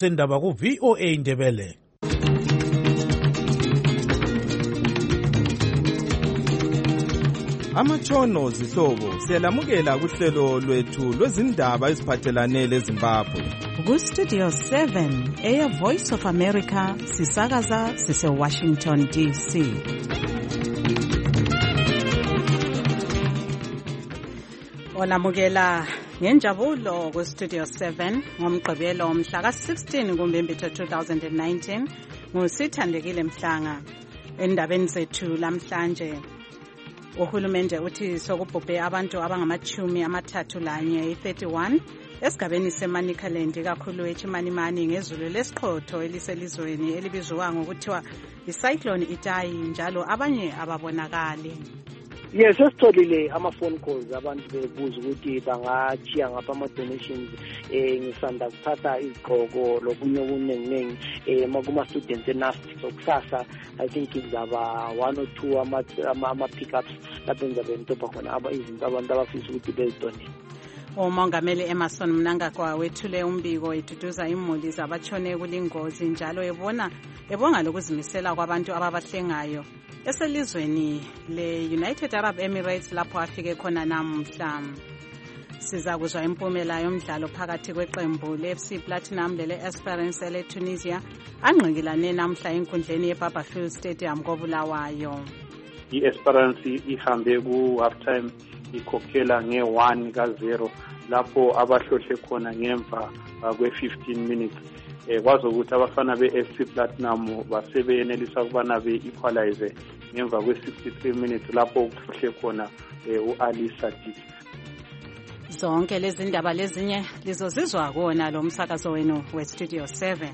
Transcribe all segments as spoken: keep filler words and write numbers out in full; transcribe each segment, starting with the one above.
sendaba ku V O A Ndebele. Amatshono zihlobo siyalamukela kuhlelo lwethu lwezindaba eziphathelane leZimbabwe. Ku Studio seven, Air Voice of America, sisakaza sise Washington D C. Olamukela ngenjabulo ku Studio seven ngomgqibelo mhla ka sixteen kuMbimbithi two thousand nineteen ngusithandekile Mhlanga. Endabeni zethu lamhlanje, uhulumende uthi sokubhubhe abantu abangamachumi amathathu lanye thirty-one esigabeni seManicaland kakhulu eChimanimani ngezulu lesiqhotho eliselizweni elibizwa ngokuthiwa icyclone Idai, njalo abanye ababonakali. Yes, sesitholile ama-phone calls abantu bebuza ukuthi bangachiya ngapha ama-donations eh ngisanda kuthatha izigqoko lokunye okuningi eh kuma-students enasti. So kusasa I think izaba one or two ama-pickups lapho enzabe ngitopha khona izinto abantu abafisa ukuthi bezidonate. uMongameli Emerson Mnangagwa wethule umbiko eduduza imuli zabatshone kulingozi, njalo ebona ebonga lokuzimisela kwabantu ababahlengayo eselizweni le-United Arab Emirates lapho afike khona namhla. Siza kuzwa impumela yomdlalo phakathi kweqembu le-F C Platinum lele-Esperance ele-Tunisia angqikilane namhla enkundleni ye-Barberfield Stadium koBulawayo. I-Esperance ihambe ku-halftime ikhokhela nge-one ka zero lapho abahlohle khona ngemva kwe-fifteen minutes. Eh kwazokuthi abafana be-F C Platinum basebenelisa ukubana be-equalize ngemva kwe-sixty-three minutes lapho kuhlohle khona u-Ali Sadiq. Zonke lezi ndaba lezinye lizozizwa kona lo msakazo wenu we-Studio seven.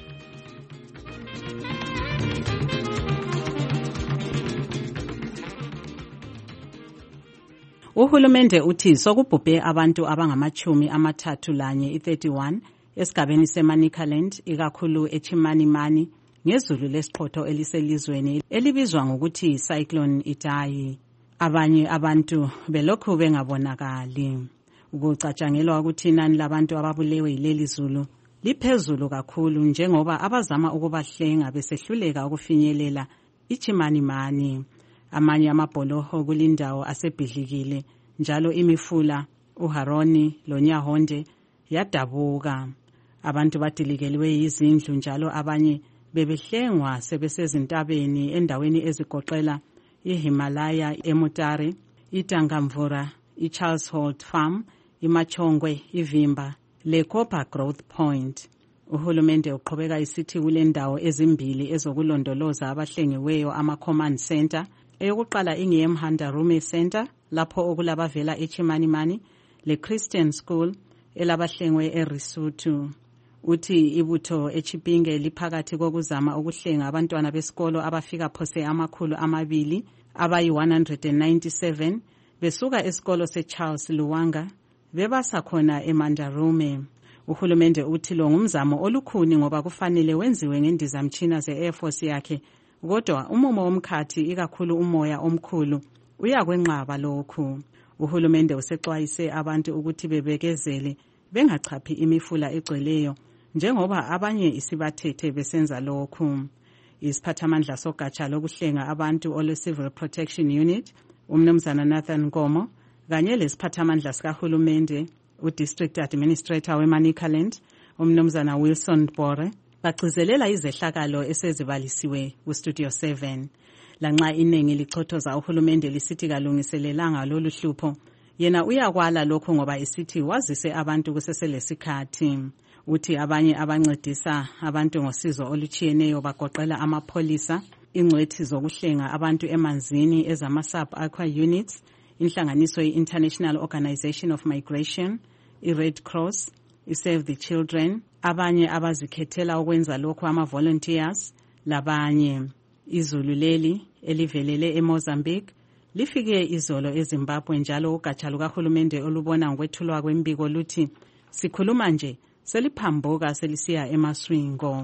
Uhulumende uthi sokubhubhe abantu abangamachumi amathathu lanye thirty-one esigabeni seManicaland ikakhulu eChimanimani ngezulu lesiqhotho eliselizweni elibizwa ngokuthi Cyclone Idai. Abanye abantu belokhu bengabonakali. Ukucatshangelwa ukuthi inani labantu ababulewe yileli zulu liphezulu kakhulu, njengoba abazama ukubahlenga besehluleka ukufinyelela iChimanimani. Amanye amabholoho kulindawo asebhidlikile, njalo imifula uHaroni loNyahonde yadabuka. Abantu badilikeliwe izindlu, njalo abanye bebehlengwa sebesezintabeni endaweni ezigoqela iHimalaya eMutare, iTangamvura, iCharles Holt Farm, iMachongwe, iVimba leCopper Growth Point. Uhulumende uqhubeka isithi kule ndawo ezimbili ezokulondoloza abahlengiweyo ama-Command Center. Eyokuqala ingeyeMhandarume Center lapho okulabavela eChimanimani, le-Christian School elabahlengwe eRisuthu. Uthi ibutho eChipinge liphakathi kokuzama ukuhlenga abantwana besikolo abafika phose amakhulu amabili abayi one hundred ninety-seven besuka esikolo seCharles Luwanga bebasa khona eMhandarume. Uhulumende uthi lo ngumzamo olukhuni ngoba kufanele wenziwe ngendizamtshina ze-Air Force yakhe, kodwa umumo womkhathi ikakhulu umoya omkhulu uyakwenqaba lokhu. Uhulumende usexwayise abantu ukuthi bebekezele bengachaphi imifula egcweleyo, njengoba abanye isibathethe besenza lokhu. Isiphathamandla sogatsha lokuhlenga abantu ole-Civil Protection Unit, umnumzana Nathan Nkomo, kanye lesiphathamandla sikahulumende, u-District Administrator weManicaland, umnumzana Wilson Bore, bagcizelela izehlakalo esezibalisiwe ku-Studio seven. Lanxa iningi lichothoza uhulumende lisithi kalungiselelanga lolu hlupho, yena uyakwala lokho ngoba isithi wazise abantu kuseselesikhathi. Uthi abanye abancedisa abantu ngosizo oluchiyeneyo bagoqela amapholisa, ingcwethi zokuhlenga abantu emanzini ezama-sub-aqua units, inhlanganiso ye-International Organization of Migration, i-Red Cross, i-Save the Children, abanye abazikhethela ukwenza lokho ama-volunteers, labanye. Izulu leli elivelele eMozambique lifike izolo eZimbabwe, njalo ugatsha lukahulumende olubona ngokwethulwa kwembiko luthi sikhuluma nje seliphambuka selisiya emaswingo.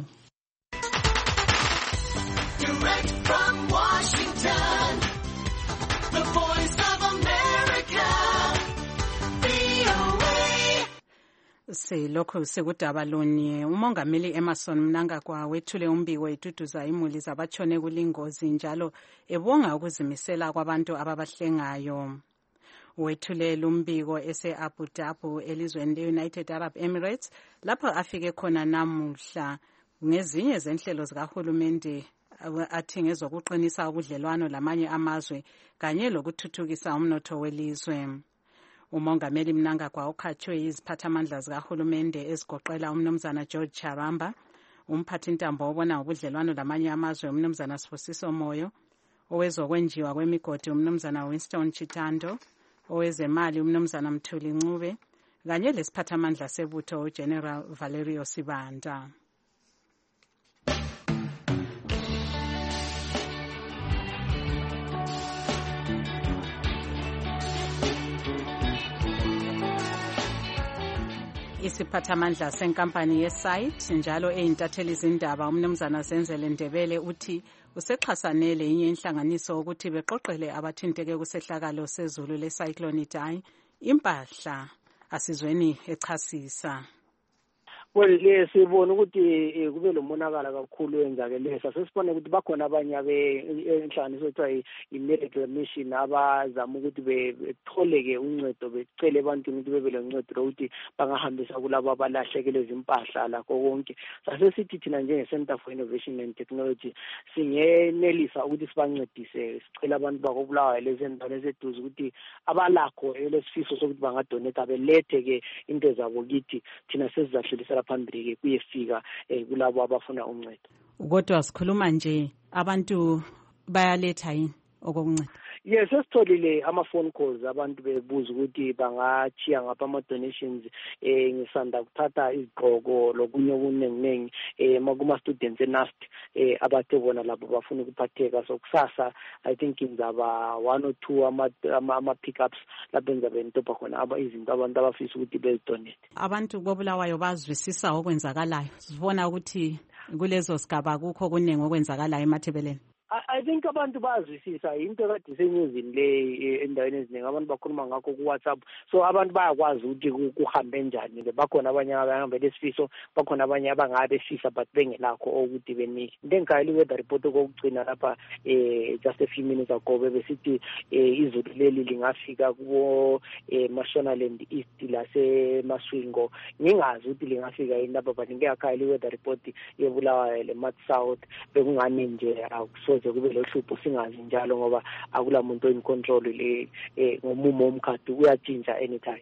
Direct from Washington, the voice of America, V O A. Silokhu sikudaba lunye umongameli Emmerson Mnangagwa wethule umbiko eduduza imuli zabatshone kulingozi njalo ebonga ukuzimisela kwabantu ababahlengayo. Wethule lumbiko ese Abu Dhabi elizweni le-United Arab Emirates lapho afike khona namuhla ngezinye zenhlelo zikahulumende athi ngezokuqinisa ubudlelwano lamanye amazwe kanye lokuthuthukisa umnotho welizwe. Umongameli Mnangagwa ukhatshwe iziphathamandla zikahulumende ezigoqela umnumzana George Charamba, umphathintambo obona ubudlelwano lamanye amazwe umnumzana Sibusiso Moyo, owezokwenjiwa kwemigodi umnumzana Winston Chitando, owezemali umnumzana Mthuli Ncube, kanye lesiphathamandla sebutho uGeneral Valerio Sibanda. Isiphathamandla senkampani yeSite njalo eyintatheli izindaba umnumzana Zenzele Ndebele uthi usexhasanele inye inhlanganiso ukuthi beqoqele abathinteke kusehlakalo sezulu lecyclone Idai impahla asizweni echasisa. Well, le sibona ukuthi kube lomonakala kakhulu enzakelesa sesibone ukuthi bakhona abanye abenhlanganiso ethiwa i-Miracle Mission abazama ukuthi betholeke uncedo becele abantu ukuthi bebe loncedo lokuthi bangahambisa kulabo abalahlekele izimpahla lakho konke. Sasesithi thina njenge-Center for Innovation and Technology singenelisa ukuthi sibancedise sicela abantu bakobulawayo lezendawo eseduze ukuthi abalakho elesifiso sokuthi bangadonate belethe-ke into zabo kithi thina sesizahlulisela phambili kuyefika kulabo abafuna uncedo. Kodwa sikhuluma nje abantu bayaletha yini okokunceda? Yes, sesitholile ama-phone calls abantu bebuza ukuthi bangachiya ngapha ama-donations eh ngisanda kuthatha izigqoko lokunye okuningi eh makuma-students e-N U S T eh abathe bona labo bafuna ukuphatheka so kusasa I think ngizaba one or two ama-pickups lapho engizabe ngitopha khona aba izinto abantu abafisa ukuthi bezidonate. Abantu bobulawayo bazwisisa okwenzakalayo sibona ukuthi kulezo sigaba kukho kuningi okwenzakalayo eMathebeleni. I think abantu bazwisisa into kade senyuzini le endaweni eziningi abantu bakhuluma ngakho ku WhatsApp so abantu bayakwazi ukuthi kuhambe njani bakhona abanye abahamba lesifiso bakhona abanye abangabe fisa but bengelakho ukuthi benike. Into engikayile weather report okugcina lapha eh just a few minutes ago besithi izulu leli lingafika kubo Mashonaland East lase Maswingo ngingazi ukuthi lingafika yini lapha but ngiyakayile weather report yebulawayo le North South bekungani nje akuso kube lohlupho singazi njalo ngoba akula muntu in control le ngomumo womkhadi uyatshintsha anytime.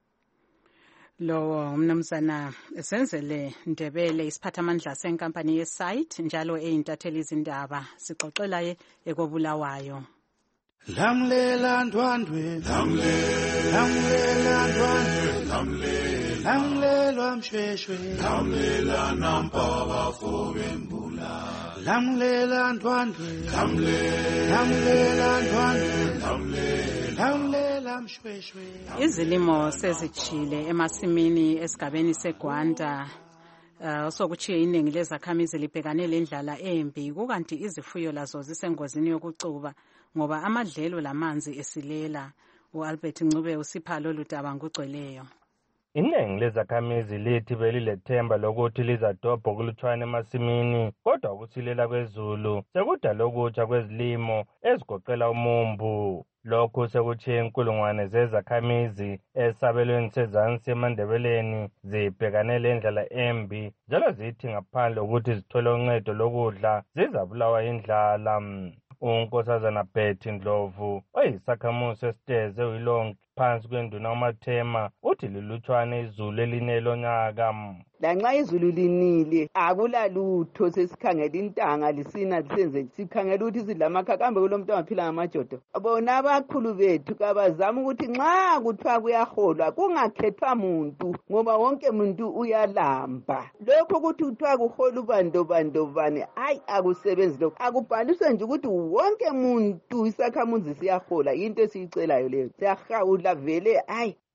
Lo umnumzana Zenzele Ndebele isiphathamandla senkampani yeSite njalo eyintatheli izindaba sixoxela ekobulawayo. Lamlela ndwandwe lamlela lamlela ndwandwe lamlela lamlela mshweshwe lamlela nampaba fobembula lamlela ndwandwe lamlela lamlela ndwandwe lamlela lamlela mshweshwe. Izilimo sezichile emasimini esigabeni seGwanda Uh, sokuchiye iningi lezakhamizi libhekane lendlala embi kukanti izifuyo lazo zisengozini yokucuba ngoba amadlelo lamanzi esilela. uAlbert Ncube usipha lolu daba ngugcweleyo. Iningi lezakhamizi lithi belilethemba lokuthi lizadobha kulutshwane emasimini kodwa ukusilela kwezulu sekudala okutsha kwezilimo ezigoqela umumbu. Lokhu sekutshiye inkulungwane zezakhamizi esabelweni sezansi eMandebeleni zibhekane lendlala embi njalo zithi ngaphandle ukuthi zithole uncedo lokudla zizabulawa indlala. uNkosazana Betty Ndlovu oyisakhamuzi esiteze uyilonke phansi kwenduna uMathema uthi lilutshwane izulu elinelonyaka. Lanxa izulu linile akula lutho sesikhangela intanga lisina lisenze sikhangela ukuthi sidlamakhaka kambe kulomuntu angaphila ngamajodo. Bona abakhulu bethu kabazama ukuthi nxa kuthiwa kuyaholwa kungakhethwa muntu ngoba wonke muntu uyalamba. Lokho ukuthi kuthiwa kuhola ubando bando bane hayi akusebenzi lokho akubhaliswe nje ukuthi wonke muntu isakhamuzi siyahola into esiyicelayo leyo siyahawula vele hayi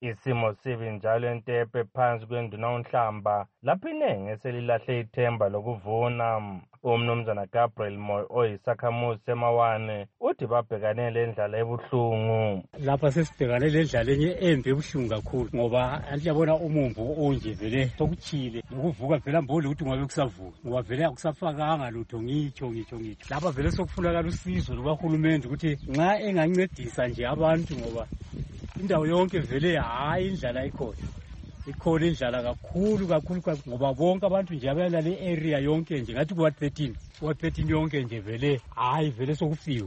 Isimo sibi njalo eNtepe phansi kwenduna uNhlamba lapho inengi eselilahle ithemba lokuvuna. Umnumzana Gabriel Moyo oyisakhamuzi semawane uthi babhekane lendlala ebuhlungu. Lapha sesibhekane lendlala enye embi ebuhlungu kakhulu ngoba aniyabona umumbu onje vele sokuchile nokuvuka vele mboli ukuthi ngabe kusavuka ngoba vele akusafakanga lutho ngitsho ngitsho ngitsho. Lapha vele sokufunakala usizo lukahulumende ukuthi nxa engancedisa nje abantu ngoba indawo yonke vele hayi indlala ikhona. Ikhona indlala kakhulu kakhulu ngoba bonke abantu nje abayala le area yonke nje ngathi kuwa thirteen kuwa thirteen yonke nje vele hayi vele sokufiwe.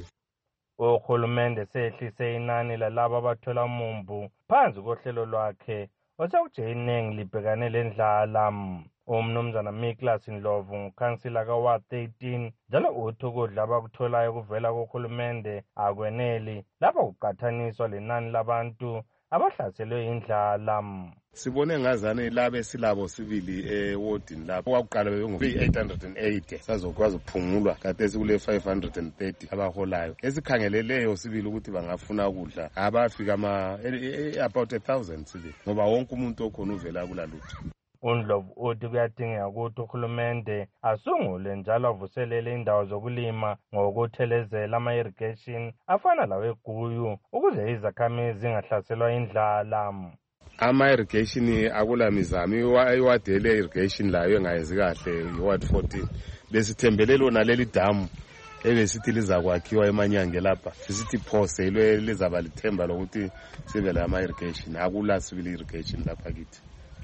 Uhulumende sehlise inani lalabo abathola umumbu phansi kohlelo lwakhe osekuthi iningi libhekane lendlala. Umnumzana Miklas Ndlovu ngukhansila kaWard thirteen njalo uthi ukudla abakutholayo kuvela kuhulumende akweneli lapho kuqathaniswa lenani labantu abahlaselwe indlala. Sibone ngazane labe silabo sibili ewardini lapho kwakuqala bebengu eight hundred eighty sazokwazi ukuphungulwa kade sikule five hundred thirty abaholayo esikhangeleleyo sibili ukuthi bangafuna ukudla abafika ama about one thousand sibili ngoba wonke umuntu okhona uvela kulalutho. UNdlovu uthi kuyadingeka ukuthi uhulumende asungule njalo avuselele indawo zokulima ngokuthelezela ama-irrigation afana laweGuyu ukuze izakhamizi zingahlaselwa indlala. Ama-irrigation akula mizamo iwadele irrigation layo engayenzi kahle iward fourteen besithembele lona leli damu ebesithi lizakwakhiwa emanyange lapha sisithi phose lizaba lithemba lokuthi sibe la ama-irrigation akula sibili irrigation lapha kithi.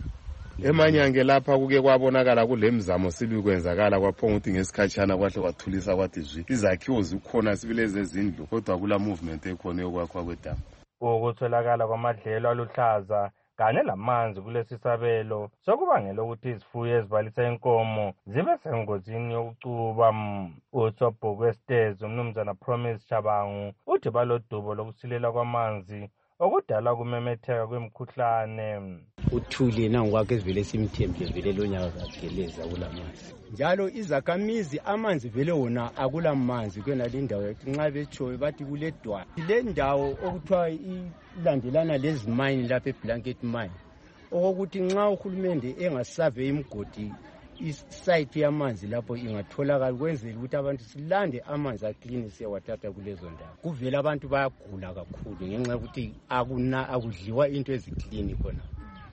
Emanyange lapha kuke kwabonakala kulemzamo sibi kwenzakala kwaphonga ukuthi ngesikhatshana kwahle kwathulisa kwathi zwi izakhiwo zikhona sibile zezindlu kodwa kula movement ekhona yokwakha kwedamu. Ukutholakala kwamadlelo aluhlaza kanye lamanzi kulesi sabelo sokubangela ukuthi izifuyo ezibalisa inkomo zibe sengozini yokucuba. Usobhuku wesitezi umnumzana Promise Chabangu uthi balodubo lokusilela kwamanzi okudala kumemetheka kwemikhuhlane. Uthuli nangokwakhe vele simthembile vele lonyaka kageleza kulamanzi njalo izakhamizi amanzi vele wona akula manzi kwena le ndawo yathi nxa betshoyo bathi kule dwa le ndawo okuthiwa ilandelana lezi mine lapha eBlanket mine okokuthi nxa uhulumende engasave imgodi isite yamanzi lapho ingatholakala kwenzela ukuthi abantu silande amanzi aclean siyawathatha kulezo ndawo. Kuvela abantu bayagula kakhulu ngenxa yokuthi akuna akudliwa into eziclean khona.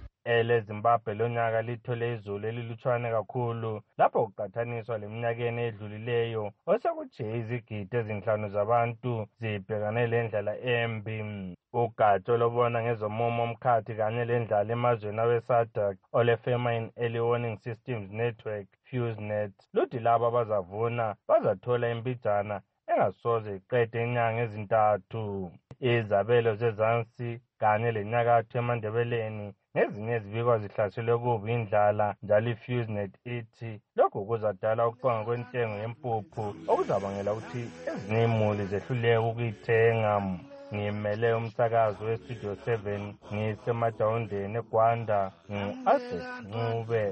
Ele Zimbabwe lonyaka lithole izulu elilutshwane kakhulu lapho kuqathaniswa leminyakeni edlulileyo osekuthi izigidi ezinhlanu zabantu zibhekane lendlala embi. Ugatsha lobona ngezomumo omkhathi kanye lendlala emazweni awe-SADC ole-Famine Early Warning Systems Network FuseNet luthi labo abazavuna bazathola imbijana engasoze iqede inyanga ezintathu. Izabelo zezansi kanye lenyakatho eMandebeleni ngezinye ezibikwa zihlaselwe kubi indlala njalo iFuseNet ithi lokhu kuzadala ukuqonga kwentengo yempuphu okuzabangela ukuthi ezinye imuli zehluleke ukuyithenga. Ngimele umsakazo weStudio seven ngisemajawundeni eGwanda ngu-Aset Ncube.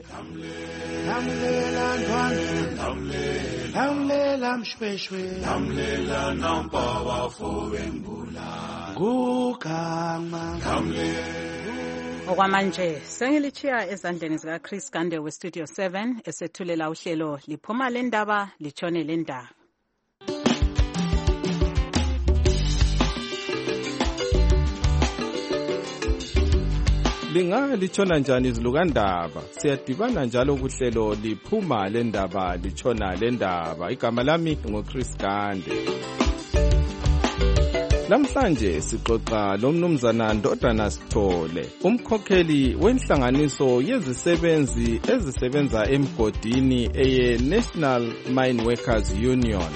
Lamlela ntwana lamlela mshweshwe lamlela nampa bafowengula gugama Okwamanje sengilichiya ezandleni zika Chris Gande weStudio seven esethulela uhlelo liphuma lendaba lichone lendaba. Linga lichona njani izilukandaba siyadibana njalo kuhlelo liphuma lendaba lichona lendaba. Igama lami ngoChris Gande. Namhlanje sixoxa lomnumzana Ndodana Sithole, umkhokheli wenhlanganiso yezisebenzi ezisebenza emgodini eye National Mine Workers Union.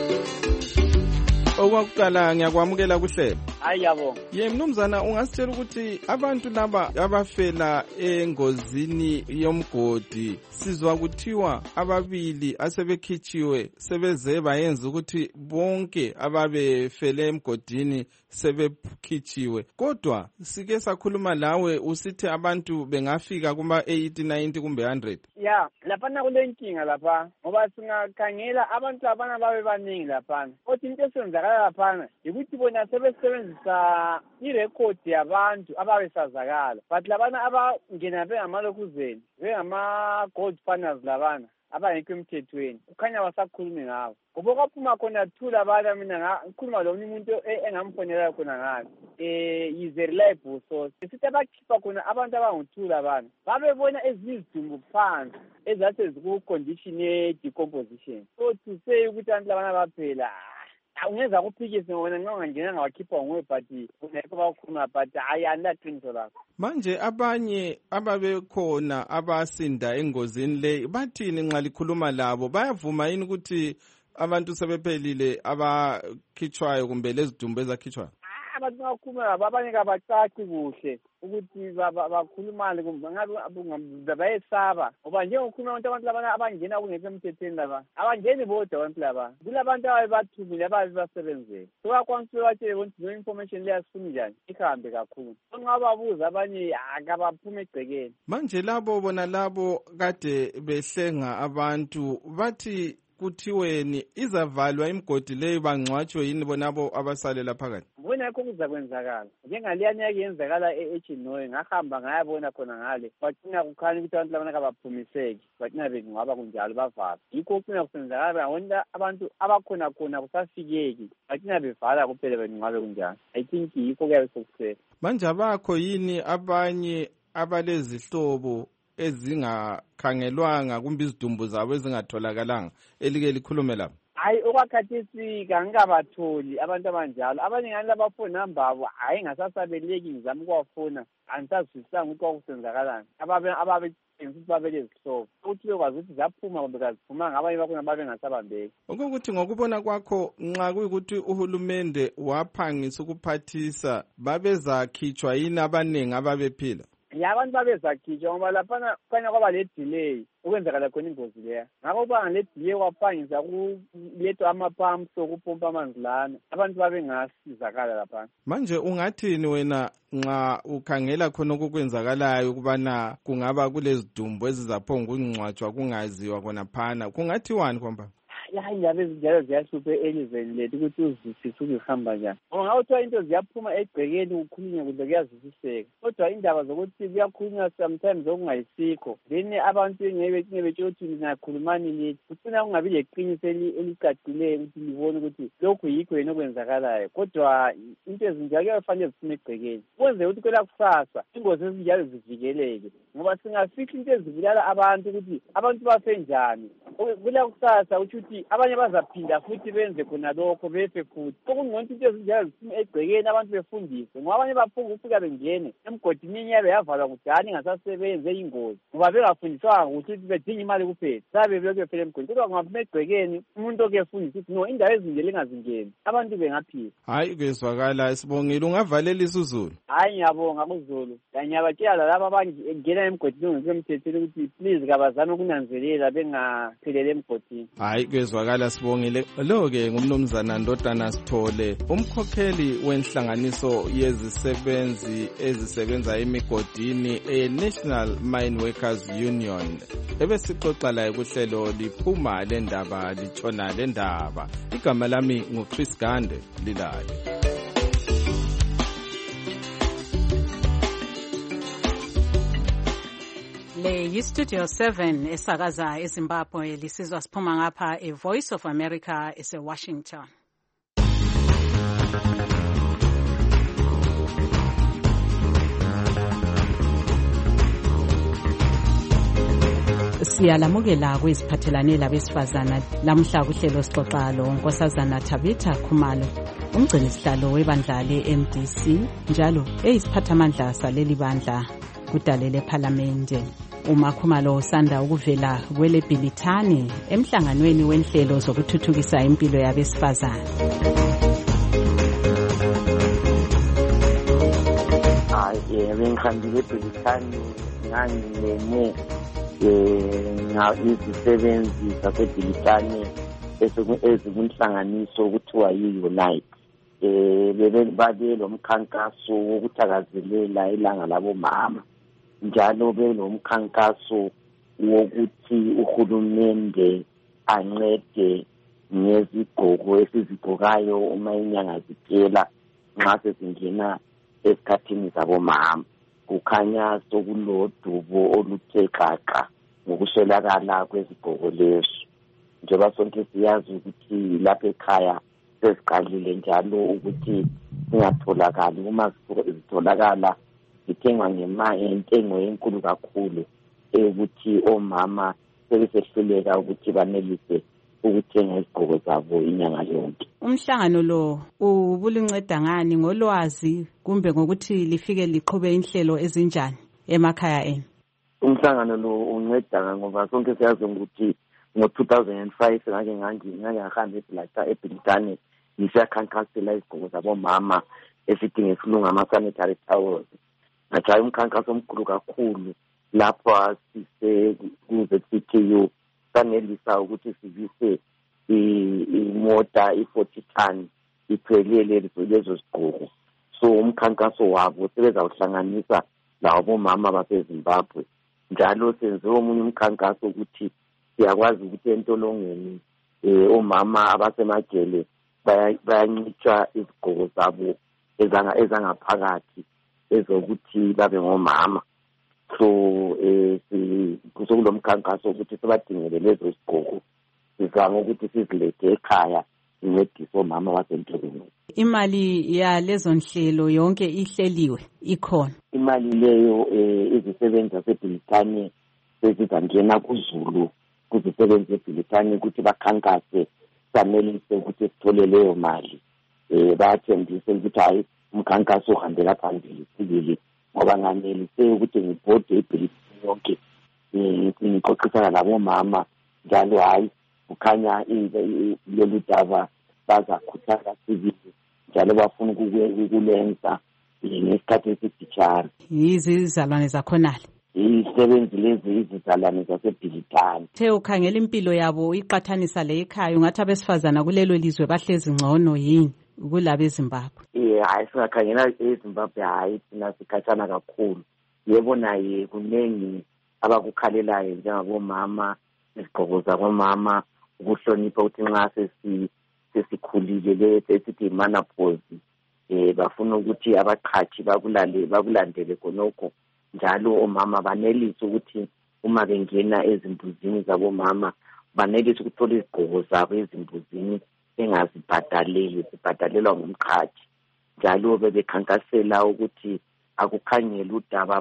Okwakuqala ngiyakwamukela kuhlelo. Hayi yabo. Ye mnumzana ungasitshela ukuthi abantu laba abafela engozini yomgodi sizwa kuthiwa ababili asebekhitshiwe sebeze bayenza ukuthi bonke ababefele emgodini sebekhitshiwe. Kodwa sike sakhuluma lawe usithi abantu bengafika kuma eighty ninety kumbe one hundred. Ya, lapha nakulenkinga lapha ngoba singakhangela abantu abana babe baningi lapha. Othi into esenzakala lapha ukuthi bona sebesebenzisa basebenzisa irekhodi yabantu ababesazakala but labana abangena bengamalokhuzeni bengama-gold funners labana abangekho emthethweni kukhanya basakhulumi ngabo ngoba kwaphuma khona two labana mina ngikhuluma lo umuntu engamfonela khona ngalo eh is a reliable source sithi abakhipha khona abantu abangu-two labana babebona ezinye izidumbu phansi ezase ziku-condition ye-decomposition so to say ukuthi abantu labana baphela ungeza kuphikise wena nxa ungangena ngawakhipha nguwe but ungekho bakhuluma but hayi andaqiniso lakho. Manje abanye ababekhona abasinda engozini le bathini nxa likhuluma labo bayavuma yini ukuthi abantu sebephelile abakhitshwayo kumbe lezidumbu ezakhitshwayo? Abantu bakhuluma labo abanye kabacaci kuhle ukuthi bakhulumane ngabe bayesaba ngoba njengokhuluma abantu abantu labana abangena kungekho emthethweni laba abangeni bodwa abantu laba kulabantu abathumile ababi basebenzele so bakwanisa batshele ukuthi no information leyasifuna njani ihambe kakhulu nxa babuza abanye akabaphume egcekeni. Manje labo bona labo kade behlenga abantu bathi kuthiweni izavalwa imigodi leyo bangcwatshwe yini bonabo abasalela phakathi? Mbona yakho kuzakwenzakala njengaliyani yake yenzakala eChinoyi ngahamba ngayabona khona ngale bagcina kukhanya ukuthi abantu labana kabaphumiseki bagcina bengcwaba kunjalo bavala yikho kucina kusenzakala wona abantu abakhona khona kusafikeki bagcina bevala kuphela bengcwabe kunjalo. I think yikho kuyabe sokusela. Manje abakho yini abanye abalezihlobo ezingakhangelwanga kumbe izidumbu zabo ezingatholakalanga elike likhulume lapho? Hayi okwakhathesi kangabatholi abantu abanjalo abanye ngani labafoni namba abo hayi ngasasabeleki ngizama ukuwafona angisazwisisanga ukuthi kwakusenzakalani ababe ababe ukuthi babelezihlobo ukuthi bekwazi ukuthi zaphuma kumbe kaziphumanga abanye bakhona babe ngasabambeki. Ukuthi ngokubona kwakho nxa kuyikuthi uhulumende waphangisa ukuphathisa babezakhitshwa yini abaningi ababephila? Ya abantu babezakhitshwa ngoba laphana kukhanya kwaba le-delay ukwenzakala khona ingozi leya ngakho kubanga le-delay kwaphangisa kulethwa amapamps okupompa amanzi lana abantu babengasizakala laphana. Manje ungathini wena nxa ukhangela khona okukwenzakalayo ukubana kungaba kulezidumbu ezizaphonga ukungcwatshwa kungaziwa khona phana kungathiwani kwamba? Ya indaba ezinjalo ziyahlupha elizweni lethu ukuthi uzwisise ukuthi zihamba njani ngoba ngawuthiwa into ziyaphuma egcekeni ukhulunywe kuze kuyazwisiseka kodwa indaba zokuthi kuyakhulunywa sometimes okungayisikho then abantu ngeke betshela ukuthi ninakhulumani nithi kucina kungabi leqiniso elicacileyo ukuthi libone ukuthi lokhu yikho yena okwenzakalayo kodwa into ezinjalo kuyafanele ziphume egcekeni kwenze ukuthi kwela kusasa ingozi ezinjalo zivikeleke ngoba singafihla into ezibulala abantu ukuthi abantu bafe njani kwela kusasa ukuthi abanye bazaphinda futhi benze khona lokho befe futhi okungcono into ezinjalo ziphume egcekeni abantu befundiswe ngoba abanye baphunga ukufika bengene emgodini inyabe yavalwa kudala ingasasebenze ingozi ngoba bengafundiswanga ukuthi bedinga imali kuphela sabe belokhu befela emgodini kodwa kungaphuma egcekeni umuntu oke efundisa ukuthi no indawo ezinjalo ingazingeni abantu bengaphila. Hayi kwezwakala Sibongile ungavalelisa uZulu? Hayi ngiyabonga kuZulu kanyabatshela laba abangena emgodini ongekho emthethweni ukuthi please kabazame ukunanzelela bengaphelele emgodini. Hayi kwezwakala Sibongile. Lo-ke ngumnumzana Ndodana Sithole umkhokheli wenhlanganiso yezisebenzi ezisebenza emigodini e-National Mine Workers Union ebesixoxa laye kuhlelo liphuma lendaba litshona lendaba. Igama lami nguChris Gande lilayo. Le yi-Studio seven esakaza eZimbabwe lisizwa siphuma ngapha e-Voice of America ese-Washington. Siyalamukela kweziphathelane labesifazana lamhla kuhlelo sixoxa lo Nkosazana Tabitha Khumalo umgcini sihlalo webandla le-M D C njalo eyisiphathamandla saleli bandla kudale lephalamende. Uma Khumalo sanda ukuvela kwele Bhilithani emhlanganweni wenhlelo zokuthuthukisa impilo yabesifazana. Hayi bengikhambile eBhilithani ngangene eh nga izisebenzi zaseBhilithani ezikunhlanganiso okuthiwa yi-Unite. Eh bebe babe lo mkhankaso wokuthakazelela ilanga labo mama njalo belomkhankaso wokuthi uhulumende ancede ngezigqoko esizigqokayo uma inyanga ziphela nxa sesingena esikhathini zabomama. Kukhanya sokulodubo oluthe xaxa ngokuswelakala kwezigqoko lezo. Njengoba sonke siyazi ukuthi lapha ekhaya sesiqalile njalo ukuthi singatholakali, uma zitholakala zithengwa ngentengo enkulu kakhulu ukuthi omama sebesehluleka ukuthi banelise ukuthenga izigqoko zabo inyanga yonke. Umhlangano lo ubulunceda ngani, ngolwazi kumbe ngokuthi lifike liqhube inhlelo ezinjani emakhaya enu? Umhlangano lo unceda ngoba sonke siyazi ukuthi ngo two thousand five ngake ngangike ngahamba eBlasta eBrithani ngisiyakhankasela izigqoko zabomama esithi ngesilungu ama-sanitary towels. Ngathi umkhankaso omkhulu kakhulu lapho sise kuze T K U sanelisa ukuthi sivise imota i-forty ton iphelele lezo zigqoko. So umkhankaso wabo sebezawuhlanganisa labo mama baseZimbabwe. Njalo senze omunye umkhankaso ukuthi siyakwazi ukuthi entolongweni eh omama abasemajele bayancitsha izigqoko zabo ezanga ezangaphakathi ezokuthi babe ngomama. So eh kuzokulo mkhankaso ukuthi sibadingele lezo zigqoko sizama ukuthi sizilethe ekhaya incedise omama basentolongweni. Imali ya lezo nhlelo yonke ihleliwe ikhona? Imali leyo eh izisebenzi zaseBrithani sezizangena kuZulu kuzisebenzi eBrithani ukuthi bakhankase sanelise ukuthi sithole leyo mali. Eh bayathembisa ukuthi hayi umkhankaso uhambela phambili sibili ngoba nganelise ukuthi ngibhode eBrithani yonke ngixoxisana labo mama njalo hayi kukhanya lolu daba bazakhuthaza sibili njalo bafuna ukulenza ngesikhathi esifitshane. Yizizalwane zakhonale isebenzi lezi izizalwane zaseBrithani. The ukhangela impilo yabo iqathanisa le ekhaya ungathi abesifazana kulelo lizwe bahlezi ngcono yini kulabo eZimbabwe? Eh hayi singakhangela eZimbabwe hayi thina sikhatshana kakhulu. Yebo naye kunengi abakukhalelayo njengabomama, izigqoko zabomama, ukuhlonipha ukuthi nxa sesi sesikhulile lethe esithi menopause eh bafuna ukuthi abaqhathi bakulale bakulandele khonokho. Njalo omama banelise ukuthi uma bengena ezimbuzini zabomama banelise ukuthola izigqoko zabo ezimbuzini engazibhadaleli, zibhadalelwa ngumqhathi. Njalo bebekhankasela ukuthi akukhangela udaba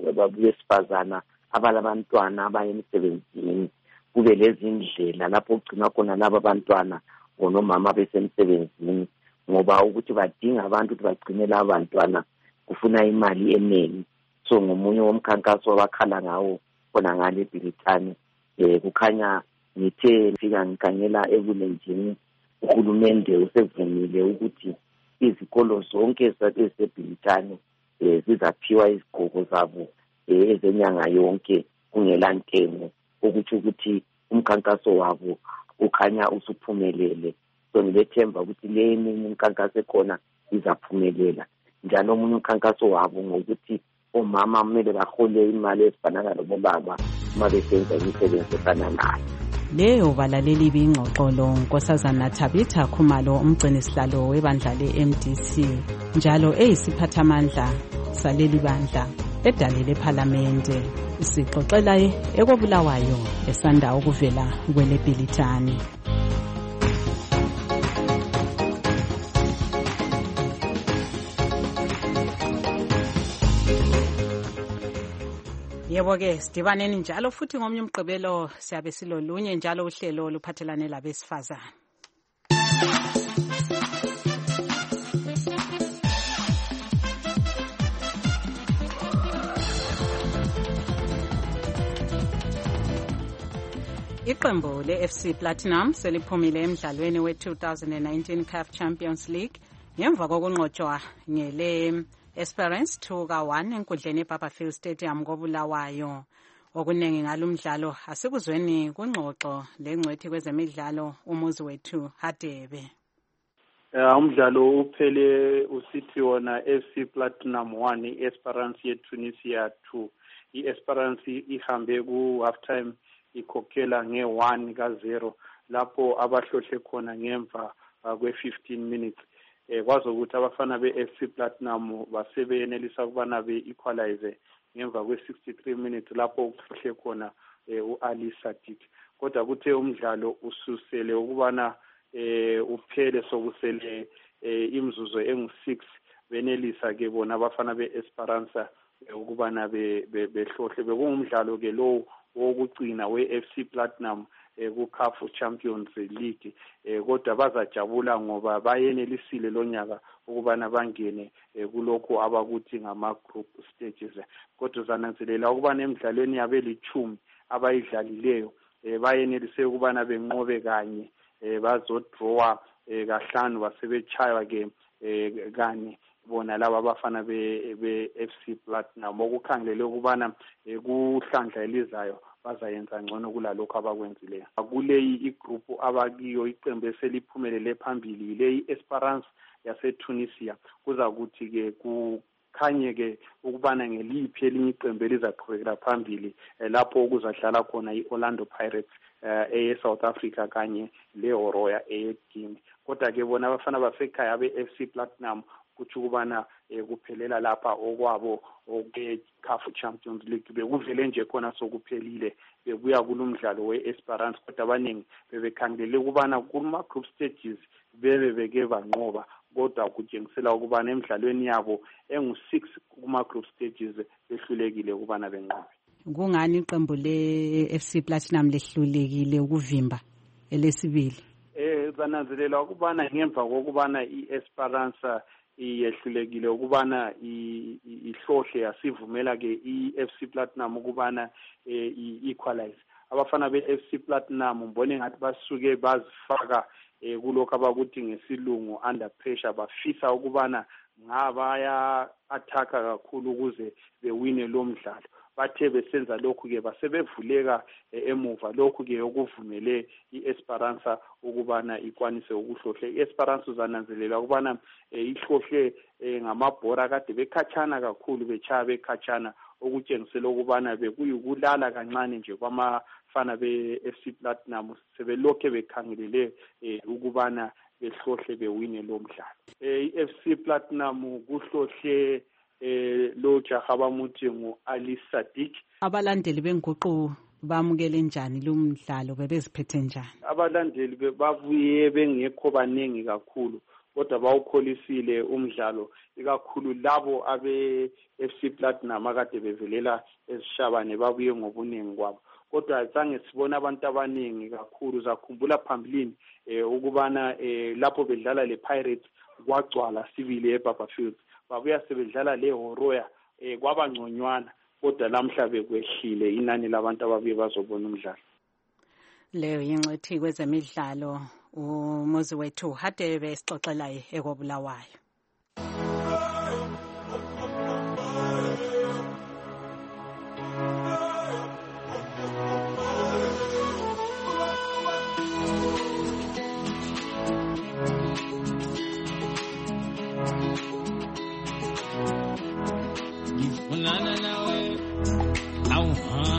besifazana abalabantwana abayemsebenzini kube lezi indlela lapho ugcina khona laba bantwana ngonomama besemsebenzini ngoba ukuthi badinga abantu ukuthi bagcine laba bantwana kufuna imali eningi. So ngomunye womkhankaso wabakhala ngawo khona ngale eBrithani eh kukhanya ngithe fika ngikangela ebulenjini uhulumende usevumile ukuthi izikolo zonke zaseBrithani eh zizaphiwa izigqoko zabo ezenyanga yonke kungela ntengo ukuthi ukuthi umkhankaso wabo ukhanya usuphumelele. So ngilethemba ukuthi le eminye imkhankaso ekhona izaphumelela. Njalo omunye umkhankaso wabo ngokuthi omama kumele bahole imali ezifanana nobaba uma besenza imisebenzi efana nayo. Leyo balaleli bingxoxo lo Nkosazana Tabitha Khumalo umgcinisihlalo webandla le-M D C njalo eyisiphathamandla saleli bandla edale lephalamende. Sixoxela ekobulawayo esanda ukuvela kwele Bhilithani. Yebo ke sidibaneni njalo futhi ngomnye umgqibelo siyabe silolunye njalo uhlelo luphathelane labesifazana. Iqembu le-F C Platinum seliphumile emdlalweni we-two thousand nineteen C A F Champions League ngemva kokunqotshwa ngele Esperance two ka one enkundleni eBarberfield Stadium koBulawayo. Okuningi ngalumdlalo asikuzweni kungxoxo lengcwethi kwezemidlalo umuzi wethu Hadebe. Uh, umdlalo uphele usithi wona F C Platinum one i-Esperance ye-Tunisia two. I-Esperance ihambe ku-half time ikhokhela nge-one ka zero lapho abahlohle khona ngemva uh, kwe-fifteen minutes. eh kwazi ukuthi abafana be-F C Platinum basebenelisa ukubana be-equalize ngemva kwe-sixty-three minutes lapho kuhle khona u-Ali Sadiq. Kodwa kuthe umdlalo ususele ukubana eh uphele sokusele imzuzu engu-six benelisa ke bona abafana be-Esperanza ukubana behlohle. Bekungumdlalo ke lowo wokugcina we-F C Platinum ku-C A F Champions League, kodwa bazajabula ngoba bayenelisile lo nyaka ukubana bangene kulokho abakuthi ngama-group stages. Kodwa zananzelela ukubana emidlalweni yabe lichumi abayidlalileyo bayenelise ukubana benqobe kanye, bazodrowa kahlanu basebetshaywa ke kanye bona laba abafana be-F C Platinum, okukhangelele ukubana kuhlandla elizayo bazayenza ngcono kulalokho abakwenzileyo. Kuleyi igroup abakiyo iqembu eseliphumelele phambili leyi Esperance yaseTunisia. Kuza kuthi ke kukhanye ke ukubana ngeliphi elinye iqembu elizaqhubekela phambili lapho kuzadlala khona i-Orlando Pirates eye-South Africa kanye le-Horoya eye-Guinea. Kodwa ke bona abafana basekhaya be-F C Platinum kuthi ukubana kuphelela lapha okwabo oke-C A F Champions League bekuvele nje khona sokuphelile bebuya kulumdlalo we-Esperance. Kodwa abaningi bebekhangelele ukubana kuma-group stages bebe beke banqoba, kodwa kutshengisela ukubana emidlalweni yabo engu-six kuma-group stages behlulekile ukubana benqobe. Kungani iqembu le-F C Platinum lehlulekile ukuvimba elesibili? Eh zananzelela ukubana ngemva kokubana i-Esperance iyehlulekile ukubana ihlohle yasivumela ke i-F C Platinum ukubana i-equalize. Abafana be-F C Platinum mbone ngathi basuke bazifaka kulokho abakuthi ngesilungu under pressure, bafisa ukubana ngabaya attacker kakhulu ukuze bewine lo mdlalo. Bathe besenza lokhu ke basebevuleka emuva, lokhu ke okuvumele i-Esperanza ukubana ikwanise ukuhlohle. I-Esperanza uzananzelela ukubana ihlohle ngamabhora kade bekhatshana kakhulu, bechaya bekhatshana, okutshengisela ukubana bekuyukulala kancane nje kwamafana be-F C Platinum, sebelokhe bekhangelele ukubana behlohle bewine lo mdlalo. I-F C Platinum kuhlohle eh lo jaha bamuthi ngu-Ali Sadiq. Abalandeli benguqu bamukele njani lo mdlalo, bebeziphethe njani? Abalandeli babuye bengekho baningi kakhulu, kodwa bawukholisile umdlalo, ikakhulu labo abe-F C Platinum akade bevelela ezishabane babuye ngobuningi kwabo. Kodwa azange sibona abantu abaningi kakhulu. Zakhumbula phambilini eh ukubana eh lapho bedlala le Pirates kwagcwala sibili eBarberfield, babuya sebedlala le-Horoya eh kwaba ngconywana, kodwa lamhla bekwehlile inani labantu ababuye bazobona umdlalo. Leyo yingcethi kwezemidlalo umuzi wethu Hadebe sixoxela ekobulawayo. Unana nawe au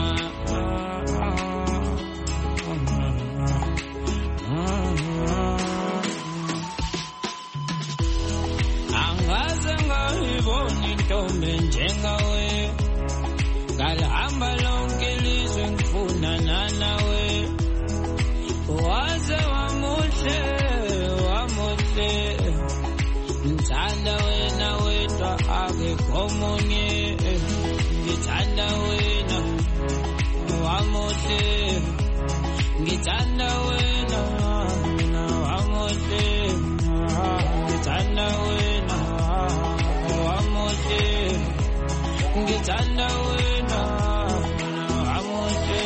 angaze ngayibona intombi njengawe, ngalihamba lonke ilizwe ngifunana nawe, waze wamuhle wamuhle, ngithanda wena wedwa akekho omunye, ngithanda wena wamuhle, ngithanda wena wamuhle, ngithanda wena wamuhle, ngithanda wena wamuhle,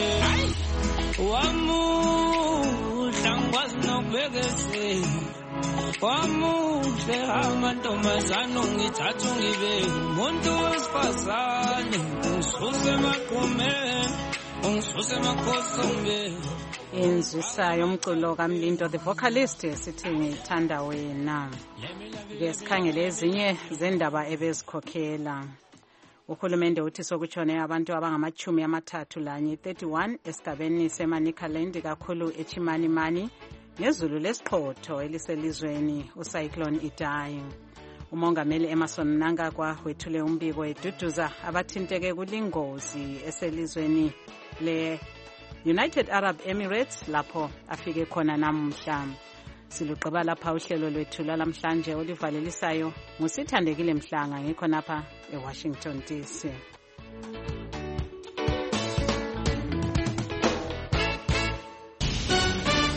wamuhle ngikwazi nokubekesela, wamuhle amantombazane ungithatha ungibeke umuntu wesifazane, ungisuse emaqhumeni, ungisuse emakhosini. Inzusayo umculo kaMlindo the vocalist sithi ngithanda wena. Ke sikhangele ezinye zendaba ebezikhokhela. Uhulumende uthi sokutshone abantu abangamachumi amathathu lanye thirty-one esigabeni seManicaland kakhulu eChimani Mani ngezulu lesiqhotho eliselizweni ucyclone Idai. Umongameli Emerson Mnangagwa wethule umbiko eduduza abathinteke kulingozi eselizweni le United Arab Emirates lapho afike khona namuhla. Siluqaba lapha uhlelo lwethu lamhlanje olivalelisayo ngusithandekile Mhlanga ngikho napha eWashington D C.